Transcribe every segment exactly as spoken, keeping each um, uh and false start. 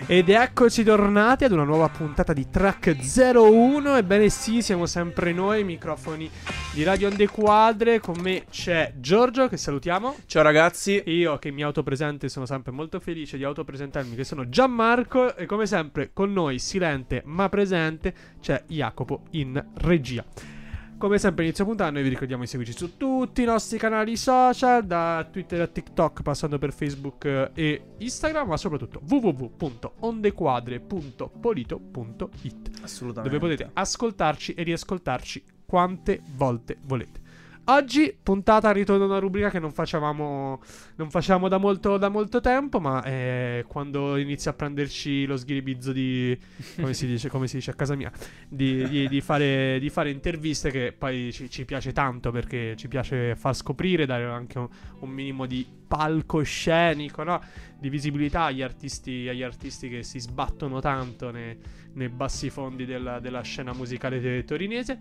Ed eccoci tornati ad una nuova puntata di Track zero uno. Ebbene sì, siamo sempre noi, microfoni di Radio Onde Quadre. Con me c'è Giorgio, che salutiamo. Ciao ragazzi. Io che mi autopresento, sono sempre molto felice di autopresentarmi, che sono Gianmarco. E come sempre con noi, silente ma presente, c'è Jacopo in regia. Come sempre inizio puntata, noi vi ricordiamo di seguirci su tutti i nostri canali social, da Twitter a TikTok, passando per Facebook e Instagram, ma soprattutto w w w punto ondequadre punto polito punto it, assolutamente, dove potete ascoltarci e riascoltarci quante volte volete. Oggi puntata al ritorno a una rubrica che non facevamo non facciamo da molto da molto tempo, ma è quando inizia a prenderci lo sghiribizzo di come si dice come si dice a casa mia di, di, di fare di fare interviste, che poi ci, ci piace tanto, perché ci piace far scoprire, dare anche un, un minimo di palcoscenico, no? Di visibilità agli artisti agli artisti che si sbattono tanto nei, nei bassi fondi della, della scena musicale torinese.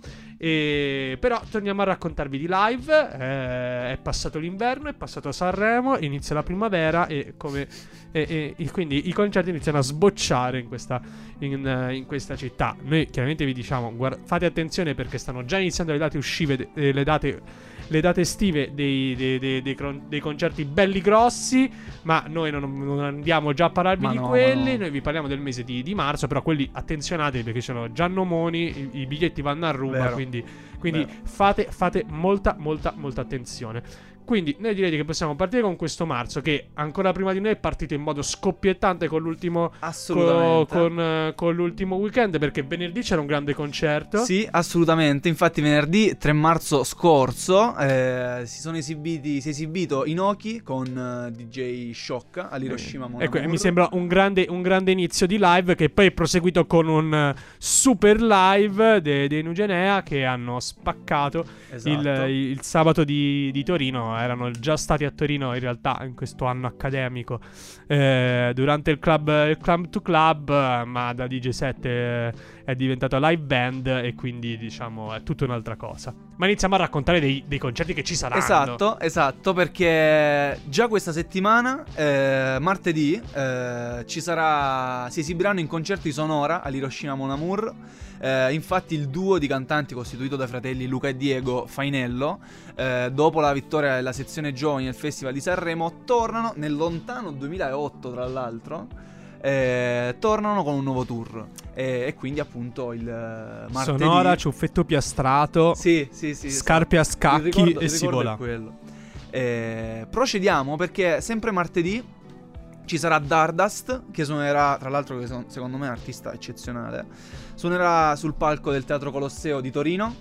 E però torniamo a raccontarvi di live. eh, È passato l'inverno, è passato Sanremo, inizia la primavera e come e, e, e quindi i concerti iniziano a sbocciare in questa, in, in questa città. Noi chiaramente vi diciamo, guarda, fate attenzione, perché stanno già iniziando le date uscive, eh, le date le date estive dei, dei, dei, dei, dei concerti belli grossi, ma noi non, non andiamo già a parlarvi ma di no, quelli, no. Noi vi parliamo del mese di, di marzo, però quelli attenzionatevi, perché sono già nomoni, i, i biglietti vanno a ruba, Vero. quindi, quindi Vero. fate, fate molta molta molta attenzione. Quindi noi direi che possiamo partire con questo marzo, che ancora prima di noi è partito in modo scoppiettante con l'ultimo Assolutamente. co, con, uh, con l'ultimo weekend, perché venerdì c'era un grande concerto. Sì, assolutamente. Infatti venerdì tre marzo scorso eh, si sono esibiti si è esibito Inoki con uh, D J Shock all'Hiroshima Mon Ecco, Amour. mi sembra un grande, un grande inizio di live, che poi è proseguito con un uh, super live dei de Nugenea, che hanno spaccato. Esatto. il, il sabato di, di Torino. Erano già stati a Torino in realtà in questo anno accademico, eh, durante il club, il club to club, ma da D J set eh, è diventato live band, e quindi diciamo è tutta un'altra cosa. Ma iniziamo a raccontare dei, dei concerti che ci saranno. Esatto, esatto, perché già questa settimana, eh, martedì, eh, ci sarà, si esibiranno in concerti Sonora all'Hiroshima Mon Amour. Eh, infatti il duo di cantanti costituito dai fratelli Luca e Diego Fainello, eh, dopo la vittoria della sezione giovani al Festival di Sanremo, tornano nel lontano duemilaotto, tra l'altro. Eh, tornano con un nuovo tour e, e quindi appunto il uh, martedì Sonora, ciuffetto piastrato, sì, sì, sì, scarpe esatto. a scacchi, il ricordo, e il si ricordo vola. è quello. Eh, procediamo, perché sempre martedì ci sarà Dardust, che suonerà, tra l'altro, che son, secondo me è un artista eccezionale, suonerà sul palco del Teatro Colosseo di Torino.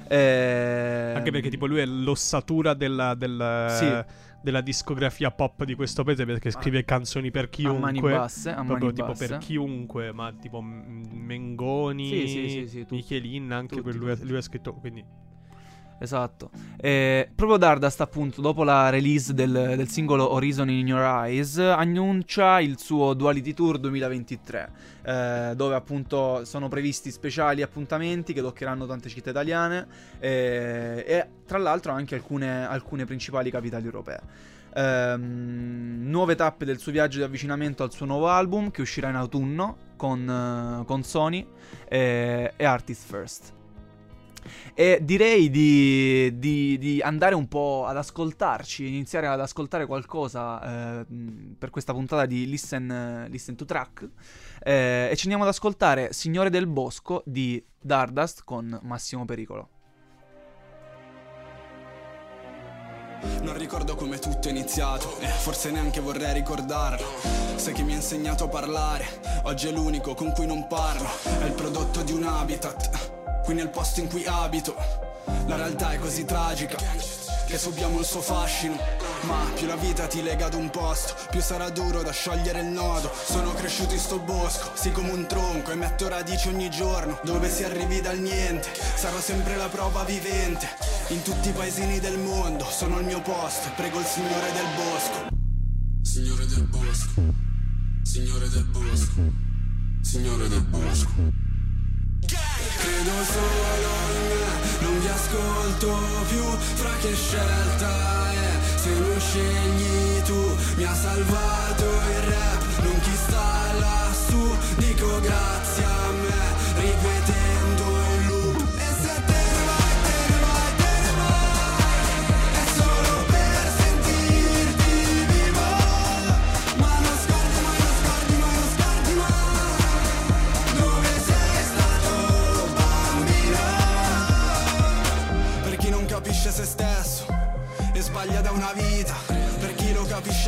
Eh, Anche perché tipo lui è l'ossatura della, del, sì. della discografia pop di questo paese, perché scrive canzoni per chiunque, a mani basse, a proprio mani tipo basse. per chiunque, ma tipo Mengoni, sì, sì, sì, sì, tutti, Michelin, anche tutti, per lui, tutti. lui ha scritto, quindi esatto. Eh, proprio Dardust, appunto, dopo la release del, del singolo Horizon in Your Eyes, annuncia il suo Duality Tour duemilaventitré, eh, dove appunto sono previsti speciali appuntamenti che toccheranno tante città italiane, eh, e tra l'altro anche alcune, alcune principali capitali europee. Ehm, nuove tappe del suo viaggio di avvicinamento al suo nuovo album, che uscirà in autunno con, uh, con Sony e, e Artist First. E direi di, di, di andare un po' ad ascoltarci, iniziare ad ascoltare qualcosa eh, per questa puntata di Listen, Listen to Track, eh, e ci andiamo ad ascoltare Signore del Bosco di Dardust con Massimo Pericolo. Non ricordo come tutto è iniziato, eh, forse neanche vorrei ricordarlo. Sai che mi ha insegnato a parlare, oggi è l'unico con cui non parlo. È il prodotto di un habitat, qui nel posto in cui abito. La realtà è così tragica che subiamo il suo fascino, ma più la vita ti lega ad un posto, più sarà duro da sciogliere il nodo. Sono cresciuto in sto bosco, sì come un tronco, e metto radici ogni giorno. Dove si arrivi dal niente, sarò sempre la prova vivente. In tutti i paesini del mondo sono al mio posto, prego il Signore del Bosco. Signore del Bosco, Signore del Bosco, Signore del Bosco. Credo solo in me, non vi ascolto più. Fra che scelta è, se non scegli tu. Mi ha salvato il rap, non chi sta lassù.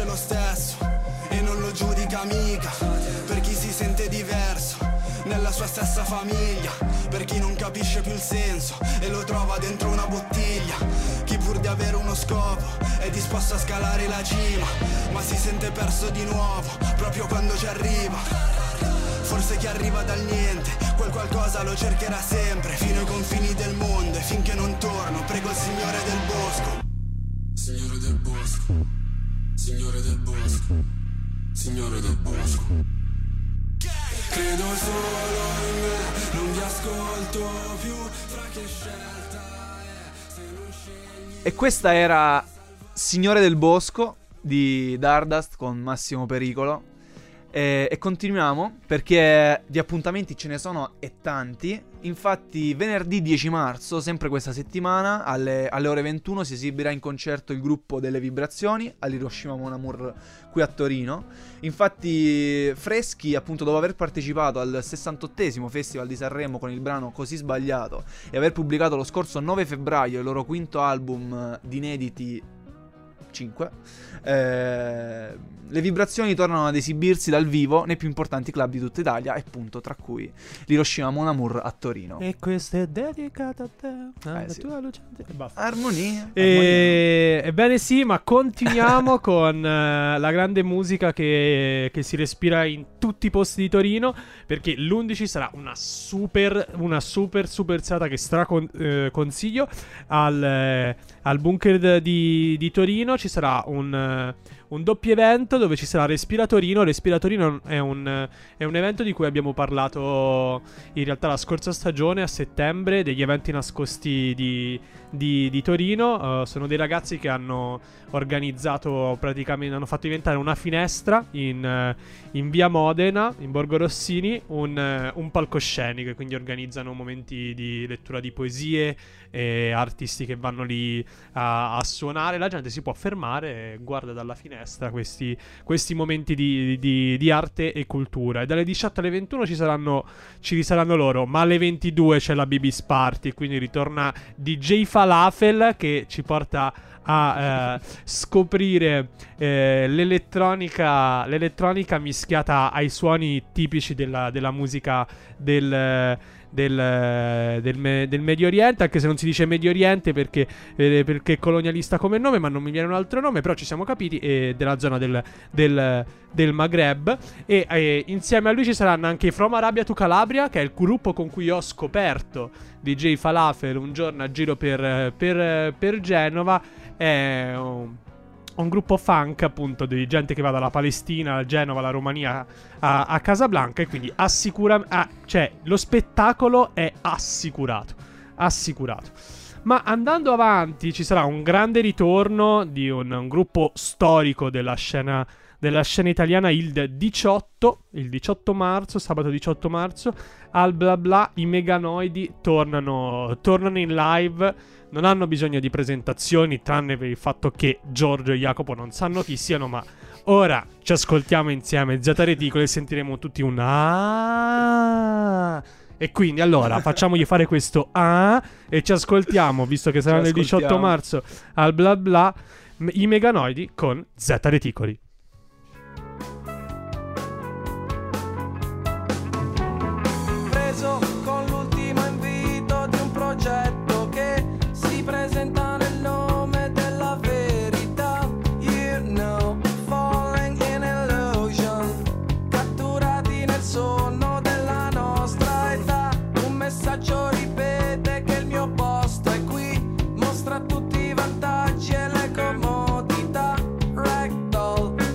lo stesso e non lo giudica mica. Per chi si sente diverso nella sua stessa famiglia, per chi non capisce più il senso e lo trova dentro una bottiglia, chi pur di avere uno scopo è disposto a scalare la cima, ma si sente perso di nuovo proprio quando ci arriva. Forse chi arriva dal niente quel qualcosa lo cercherà sempre, fino ai confini del mondo, e finché non torno prego il Signore del bosco. Signore del bosco, Signore del bosco, Signore del bosco. Credo solo in me, non vi ascolto più, fra che scelta è, se non scegli. E questa era Signore del Bosco di Dardust con Massimo Pericolo. E, e continuiamo, perché di appuntamenti ce ne sono e tanti. Infatti venerdì dieci marzo, sempre questa settimana, alle, alle ore ventuno si esibirà in concerto il gruppo Delle Vibrazioni all'Hiroshima Mon Amour qui a Torino. Infatti Freschi, appunto, dopo aver partecipato al sessantottesimo Festival di Sanremo con il brano Così Sbagliato e aver pubblicato lo scorso nove febbraio il loro quinto album di inediti cinque, eh, le vibrazioni tornano ad esibirsi dal vivo nei più importanti club di tutta Italia, e appunto tra cui l'Hiroshima Mon Amour a Torino. E questo è dedicato a te, alla Eh, sì. tua lucente e basta. Armonia. E... Ebbene sì, ma continuiamo con eh, la grande musica che, che si respira in tutti i posti di Torino, perché l'undici sarà una super, una super, super serata che straconsiglio al, eh, al bunker di, di Torino. Ci sarà un... eh, un doppio evento dove ci sarà Respira Torino. Respira Torino è un, è un evento di cui abbiamo parlato in realtà la scorsa stagione, a settembre, degli eventi nascosti di, di, di Torino. Uh, sono dei ragazzi che hanno organizzato, praticamente hanno fatto diventare una finestra in, uh, in via Modena, in Borgo Rossini, un, uh, un palcoscenico, e quindi organizzano momenti di lettura di poesie e artisti che vanno lì a, a suonare. La gente si può fermare e guarda dalla finestra questi, questi momenti di, di, di arte e cultura. E dalle diciotto alle ventuno ci saranno, ci saranno loro, ma alle ventidue c'è la B B's Party, quindi ritorna D J Falafel che ci porta a eh, scoprire eh, l'elettronica, l'elettronica mischiata ai suoni tipici della, della musica del... Del, del, me, del Medio Oriente, anche se non si dice Medio Oriente perché, eh, perché è colonialista come nome, ma non mi viene un altro nome, però ci siamo capiti, eh, della zona del, del, del Maghreb. E eh, insieme a lui ci saranno anche i From Arabia to Calabria, che è il gruppo con cui ho scoperto D J Falafel un giorno a giro per, per, per Genova. È un un gruppo funk, appunto, di gente che va dalla Palestina, a Genova, alla Romania, a, a Casablanca, e quindi assicura, ah, cioè lo spettacolo è assicurato, assicurato. Ma andando avanti ci sarà un grande ritorno di un, un gruppo storico della scena, della scena italiana il diciotto, il diciotto marzo, sabato diciotto marzo, al Bla Bla i Meganoidi tornano, tornano in live. Non hanno bisogno di presentazioni, tranne per il fatto che Giorgio e Jacopo non sanno chi siano, ma ora ci ascoltiamo insieme Zeta Reticolo e sentiremo tutti un ah. E quindi allora facciamogli fare questo ah e ci ascoltiamo, visto che saranno il diciotto marzo al Bla Bla, i Meganoidi con Zeta Reticoli. Preso con l'ultimo invito di un progetto che si presenta nel nome della verità. You know, falling in illusion, catturati nel sonno della nostra età. Un messaggio ripete che il mio posto è qui, mostra tutti i vantaggi e le comodità. Ragdoll,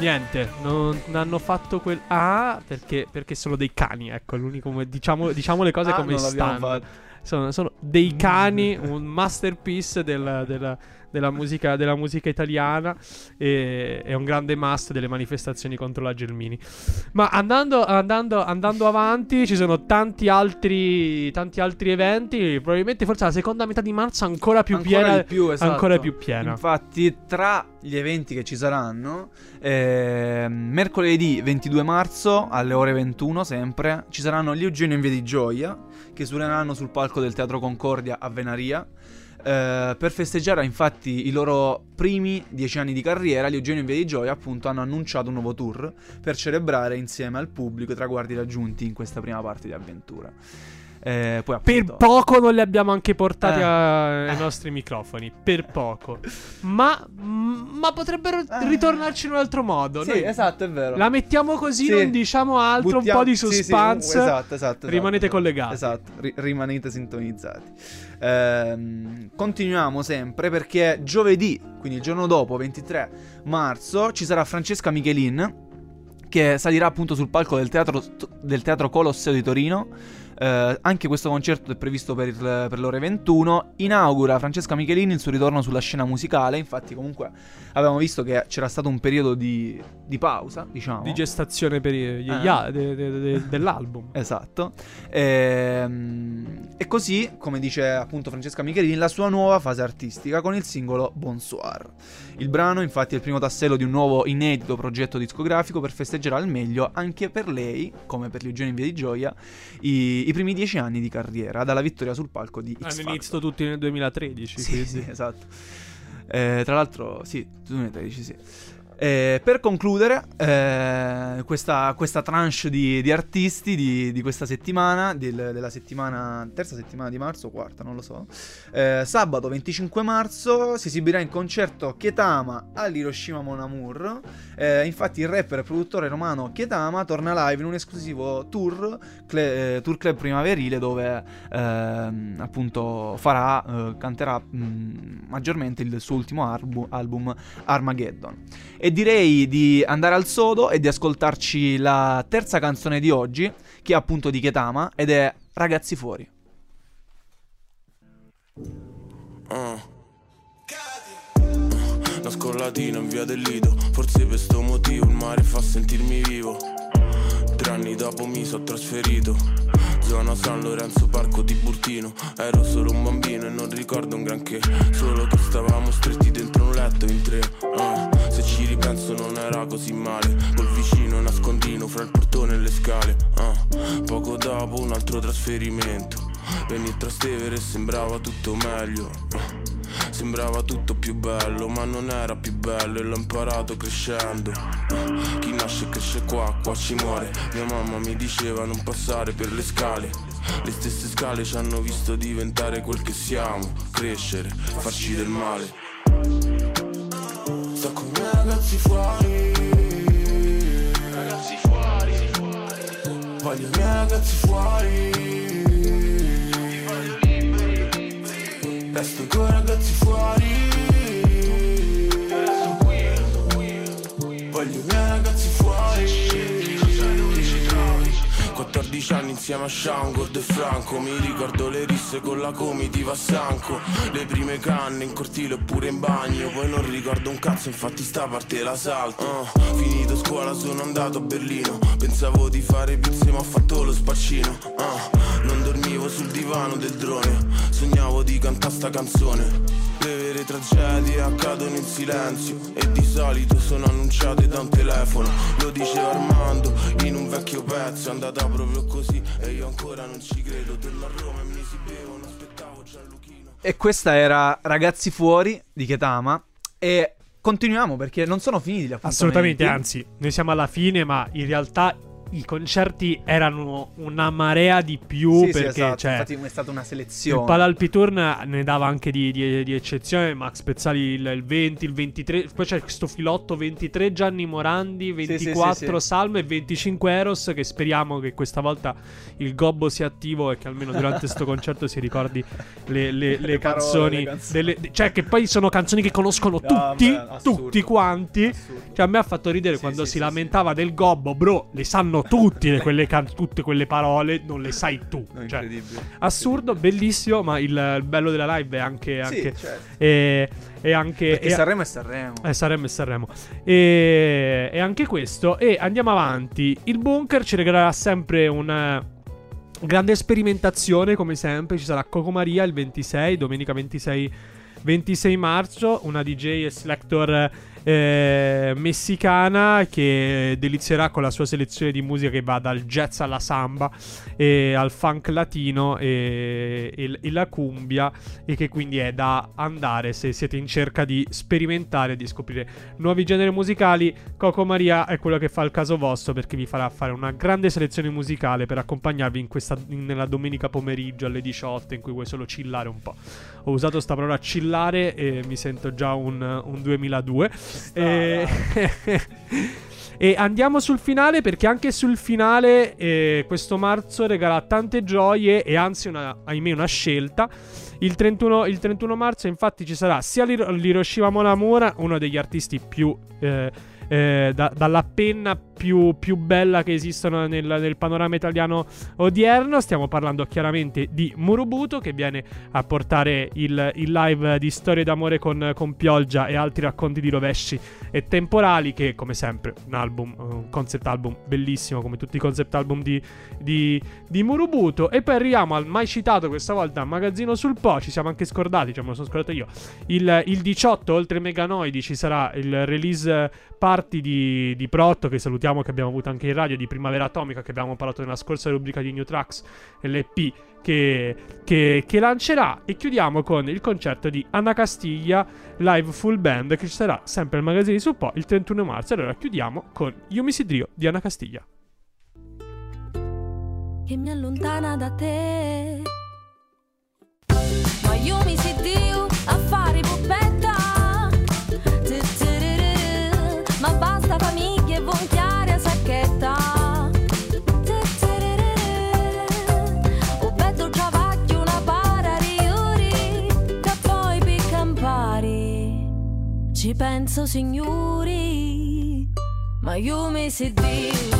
Niente, non hanno fatto quel. Ah, perché, perché sono dei cani, ecco, l'unico. Diciamo, diciamo le cose Ah, come non l'abbiamo stanno. fatto. Sono, sono dei cani, un masterpiece del- della, della musica, della musica italiana. E è un grande must delle manifestazioni contro la Gelmini. Ma andando, andando, andando avanti, ci sono tanti altri, tanti altri eventi. Probabilmente forse la seconda metà di marzo ancora più Ancora piena. di più, esatto. Ancora più piena. Infatti, tra gli eventi che ci saranno, eh, mercoledì ventidue marzo alle ore ventuno, sempre, ci saranno gli Eugenio in Via di Gioia, che suoneranno sul palco del Teatro Concordia a Venaria. Eh, per festeggiare infatti i loro primi dieci anni di carriera, gli Eugenio in Via di Gioia appunto hanno annunciato un nuovo tour per celebrare insieme al pubblico i traguardi raggiunti in questa prima parte di avventura. Eh, poi Per appunto, poco non li abbiamo anche portati Eh. a- ai nostri microfoni. Per poco. Ma, ma potrebbero Eh. ritornarci in un altro modo. sì, Noi esatto, è vero. la mettiamo così, Sì. non diciamo altro. Buttiamo- Un po' di sì, sì, suspense. esatto, esatto, esatto, Rimanete esatto. collegati. Esatto, ri- rimanete sintonizzati. Ehm, continuiamo sempre perché giovedì, quindi il giorno dopo, ventitré marzo, ci sarà Francesca Michelin, che salirà appunto sul palco del teatro, del teatro Colosseo di Torino. Eh, anche questo concerto è previsto per, il, per le ore ventuno. Inaugura Francesca Michelin il suo ritorno sulla scena musicale. Infatti comunque avevamo visto che c'era stato un periodo di, di pausa, diciamo, Di gestazione per gli, Eh. gli a- de- de- de- dell'album. Esatto. Ehm, E così, come dice appunto Francesca Michelin, la sua nuova fase artistica con il singolo Bonsoir. Il brano infatti è il primo tassello di un nuovo inedito progetto discografico per festeggiare al meglio anche per lei, come per gli Eugenio in Via di Gioia, i, i primi dieci anni di carriera dalla vittoria sul palco di X Hanno Factor. iniziato tutti nel duemilatredici. Sì, quindi. sì, esatto. Eh, tra l'altro, sì, duemilatredici, sì. Eh, per concludere, eh, questa, questa tranche di, di artisti di, di questa settimana, del- della settimana, terza settimana di marzo, quarta, non lo so. Eh, sabato venticinque marzo si esibirà in concerto Ketama all'Hiroshima Mon Amour. Eh, infatti il rapper e produttore romano Ketama torna live in un esclusivo tour, cle- eh, tour club primaverile dove ehm, appunto farà, eh, canterà mh, maggiormente il suo ultimo albu- album Armageddon. E direi di andare al sodo e di ascoltarci la terza canzone di oggi, che è appunto di Ketama, ed è Ragazzi Fuori. Uh. Una scollatina in via del Lido, forse per sto motivo il mare fa sentirmi vivo. Tre anni dopo mi sono trasferito, zona San Lorenzo, parco Tiburtino. Ero solo un bambino e non ricordo un granché, solo che stavamo stretti dentro un letto in tre. uh. Se ci ripenso non era così male, col vicino nascondino fra il portone e le scale. uh. Poco dopo un altro trasferimento, venni a Trastevere e sembrava tutto meglio. uh. Sembrava tutto più bello, ma non era più bello e l'ho imparato crescendo. uh. Chi nasce e cresce qua, qua ci muore. Mia mamma mi diceva non passare per le scale. Le stesse scale ci hanno visto diventare quel che siamo, crescere, farci del male. Sto con i miei ragazzi fuori, ragazzi fuori, voglio i miei ragazzi fuori, resto con i ragazzi fuori, voglio i miei ragazzi fuori. quattordici anni insieme a Sean, Gordo e Franco. Mi ricordo le risse con la comitiva a Sanco, le prime canne in cortile oppure in bagno. Poi non ricordo un cazzo, infatti sta parte la salto. uh, Finito scuola sono andato a Berlino, pensavo di fare pizze ma ho fatto lo spaccino. uh, Non dormivo sul divano del drone, sognavo di cantare sta canzone. Le vere tragedie accadono in silenzio e di solito sono annunciate da un telefono. Lo diceva Armando in un vecchio pezzo, è andata proprio così e io ancora non ci credo. Torno a Roma e mi si bevo, non aspettavo Gianluchino. E questa era Ragazzi Fuori di Ketama. E continuiamo perché non sono finiti gli appuntamenti. Assolutamente, anzi, noi siamo alla fine, ma in realtà i concerti erano una marea di più, Sì, sì, perché esatto. cioè, Infatti è stata una selezione. il Palalpiturn ne dava anche di, di, di eccezione. Max Pezzali il, il venti, il ventitré. Poi c'è questo filotto ventitré Gianni Morandi, ventiquattro sì, sì, sì. Salmo e venticinque Eros. Che speriamo che questa volta il gobbo sia attivo e che almeno durante sto concerto si ricordi le, le, le, Le parole, canzoni, le canzoni. delle- cioè che poi sono canzoni che conoscono No, tutti, beh, assurdo. tutti quanti. Assurdo. Cioè a me ha fatto ridere Sì, quando sì, si sì, lamentava del gobbo. Bro, le sanno tutti le- quelle can- tutte quelle parole, non le sai tu. No, Cioè, incredibile. assurdo, bellissimo, ma il, il bello della live è anche, Sì, anche certo. e, e anche Perché e, Sanremo è Sanremo. eh, Sanremo e Sanremo e, e anche questo. E andiamo avanti. Il Bunker ci regalerà sempre una grande sperimentazione, come sempre. Ci sarà Coco Maria il ventisei, domenica ventisei, ventisei marzo, una D J e selector eh, messicana che delizierà con la sua selezione di musica che va dal jazz alla samba e al funk latino e, e, e la cumbia, e che quindi è da andare se siete in cerca di sperimentare, di scoprire nuovi generi musicali. Coco Maria è quello che fa il caso vostro, perché vi farà fare una grande selezione musicale per accompagnarvi in questa, in- nella domenica pomeriggio alle diciotto, in cui vuoi solo chillare un po'. Ho usato sta parola chillare e mi sento già un, un duemiladue. E... e andiamo sul finale, perché anche sul finale eh, questo marzo regala tante gioie e anzi una, ahimè una scelta. Il trentuno, il trentuno marzo infatti ci sarà sia l'Hiro- l'Hiroshima Mon Amour, uno degli artisti più eh, eh, da- dalla penna più, più bella che esistono nel, nel panorama italiano odierno. Stiamo parlando chiaramente di Murubuto, che viene a portare il, il live di Storie d'amore con, con Pioggia e altri racconti di rovesci e temporali, che come sempre un album, un concept album bellissimo, come tutti i concept album di, di, di Murubuto. E poi arriviamo al mai citato questa volta Magazzino sul Po. Ci siamo anche scordati, cioè me lo sono scordato io, il, il diciotto, oltre ai Meganoidi, ci sarà il release party di, di Protto, che salutiamo, che abbiamo avuto anche in radio, di Primavera Atomica, che abbiamo parlato nella scorsa rubrica di New Tracks, l'E P che, che, che lancerà. E chiudiamo con il concerto di Anna Castiglia live full band, che ci sarà sempre al Magazzino sul Po il trentuno marzo. Allora chiudiamo con Io mi sidrio di Anna Castiglia. Che mi allontana da te, ma io mi siddio a fare puppetta. Tu-tu-ru-ru-ru. Ma basta famiglie e vonchiare a sacchetta. Tu-tu-ru-ru-ru. O vedo giavacchio una para riuri, che poi piccan pari. Ci penso signori, ma io mi siddio.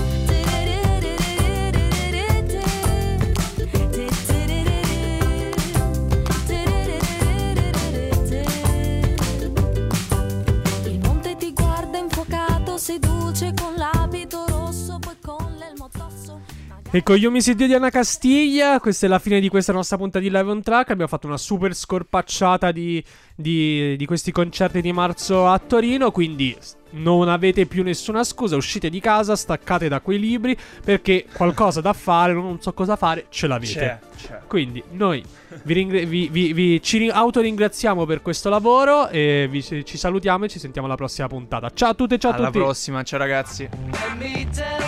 Seduce con l'abito rosso, poi con l'elmo tosso. Ecco, io mi sedio di Anna Castiglia. Questa è la fine di questa nostra puntata di Live on Track. Abbiamo fatto una super scorpacciata di, di, di questi concerti di marzo a Torino. Quindi non avete più nessuna scusa. Uscite di casa, staccate da quei libri, perché qualcosa da fare, non so cosa fare, ce l'avete. C'è, c'è. Quindi noi vi, ringra- vi, vi, vi ci ri- autoringraziamo per questo lavoro e vi, ci salutiamo e ci sentiamo alla prossima puntata. Ciao a tutte e ciao a Alla tutti. prossima, ciao ragazzi. Let me tell